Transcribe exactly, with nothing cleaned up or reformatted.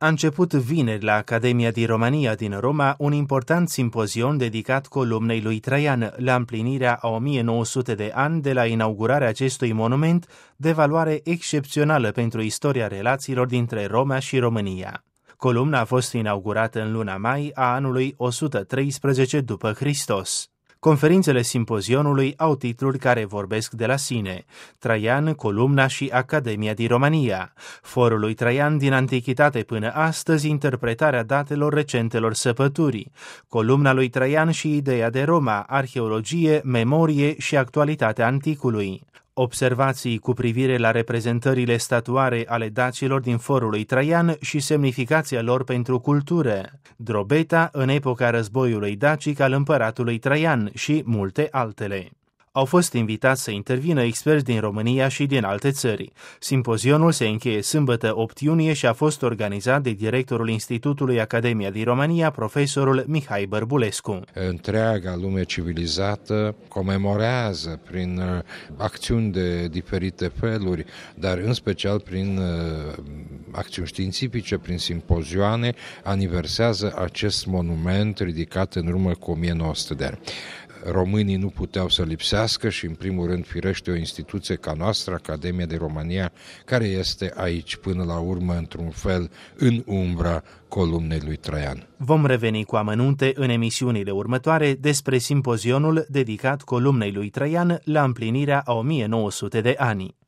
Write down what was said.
A început vineri la Academia di Romania din Roma un important simpozion dedicat columnei lui Traian la împlinirea a o mie nouă sute de ani de la inaugurarea acestui monument de valoare excepțională pentru istoria relațiilor dintre Roma și România. Columna a fost inaugurată în luna mai a anului o sută treisprezece după Hristos. Conferințele simpozionului au titluri care vorbesc de la sine: Traian, columna și Academia di Romania, forul lui Traian din antichitate până astăzi, interpretarea datelor recentelor săpături, columna lui Traian și ideea de Roma, arheologie, memorie și actualitatea anticului, observații cu privire la reprezentările statuare ale dacilor din forul lui Traian și semnificația lor pentru cultură, drobeta în epoca războiului dacic al împăratului Traian și multe altele. Au fost invitați să intervină experți din România și din alte țări. Simpozionul se încheie sâmbătă opt iunie și a fost organizat de directorul Institutului Academia di Romania, profesorul Mihai Bărbulescu. Întreaga lume civilizată comemorează prin acțiuni de diferite feluri, dar în special prin acțiuni științifice, prin simpozioane, aniversează acest monument ridicat în urmă cu o mie nouă sute de ani. Românii nu puteau să lipsească și, în primul rând, firește o instituție ca noastră, Academia de România, care este aici, până la urmă, într-un fel, în umbra columnei lui Traian. Vom reveni cu amănunte în emisiunile următoare despre simpozionul dedicat columnei lui Traian la împlinirea a o mie nouă sute de ani.